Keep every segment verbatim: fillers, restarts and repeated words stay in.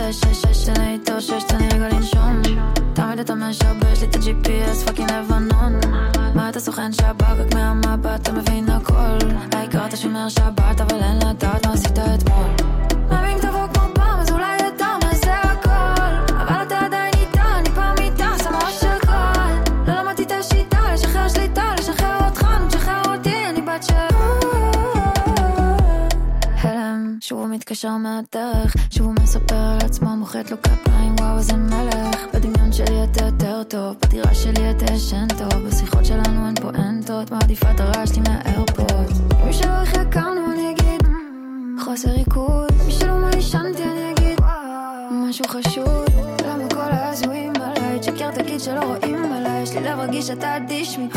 דש, שש, שש, תן לי להתאושש, תן לי רגע לנשום. תמיד אתה משבש לי את ה-ג'י פי אס, פאקינג לבנון. מה אתה סוכן שב"כ, רק מהמבט אתה מבין הכל. העיקר אתה שומר שבת, אבל אין לדעת מה עשית אתמול. מאמין תבוא כמו פעם, אז אולי יותר נעשה הכל. אבל אתה עדיין איתה, אני פעם איתה, שמה של קול. לא למדתי את השיטה, לשחרר שליטה, לשחרר אותך, נשחרר אותי, אני בת של... הלם, שוב הוא מתקשר מהדרך, שוב הוא מספר על עצמו, מוחט לו כפיים, וואו איזה מלך. בדמיון שלי אתה יותר טוב, בדירה שלי אתה ישן טוב, בשיחות שלנו אין פואנטות, מעדיפה את הרעש שלי מהאיירפורט. מי שלא איך הכרנו אני אגיד חוסר ריכוז, מי שלא מה ישנתי אני אגיד משהו חשוב. למה כל ההזויים עליי, תשקר תגיד שלא רואים עליי, יש לי לב רגיש אתה אדיש מדי.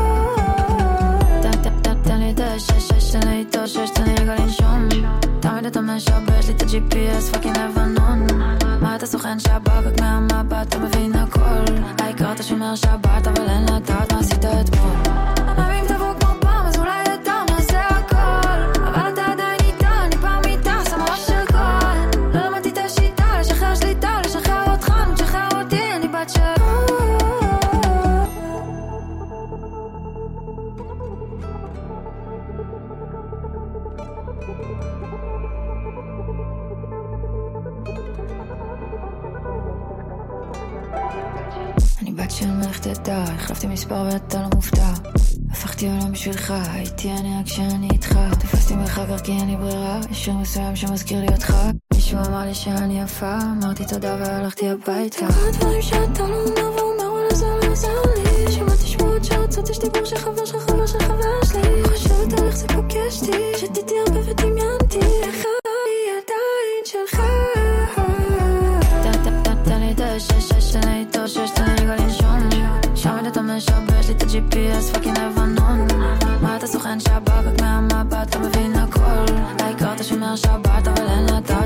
תן לי דש, שש, שש, תן לי להתאושש, תן לי רגע לנשום. תמיד אתה משבש לי את ה-ג'י פי אס, פאקינג לבנון. מה אתה סוכן שב"כ, רק מהמבט אתה מבין הכל. העיקר אתה שומר שבת, אבל אין לדעת מה עשית אתמול. מאמין תבוא כמו פעם, אז אולי יותר נעשה הכל. אבל אתה עדיין איתה, אני פעם איתה, שמה של קול. לא למדתי את השיטה, לשחרר שליטה, לשחרר אותך, נשחרר אותי, אני בת של... אני בת של מלכת עדה, החלפתי מספר ואתה לא מופתע. הפכתי עולם בשבילך, הייתי אני רק שאני איתך. תפסתי מרחק רק כי אין לי ברירה, יש שיר מסוים שמזכיר לי אותך. מישהו אמר לי שאני יפה, אמרתי תודה והלכתי הביתה. כמה דברים שאתה לא אומר ואומר וואלה זה לא עזר לי. שמעתי שמועות שרצות, יש דיבור של חבר של חבר של חבר שלי. חושבת על איך זה פוגש אותי, שתיתי הרבה ודמיינתי איך היא עדיין שלך. תן לי דש, שש, שש, תן לי להתאושש, תן לי רגע לנשום. שמיד אתה משבש לי את ה-ג'י פי אס, פאקינג לבנון. מה אתה סוכן שב"כ, רק מהמבט אתה מבין הכל. העיקר אתה שומר שבת, אבל אין לדעת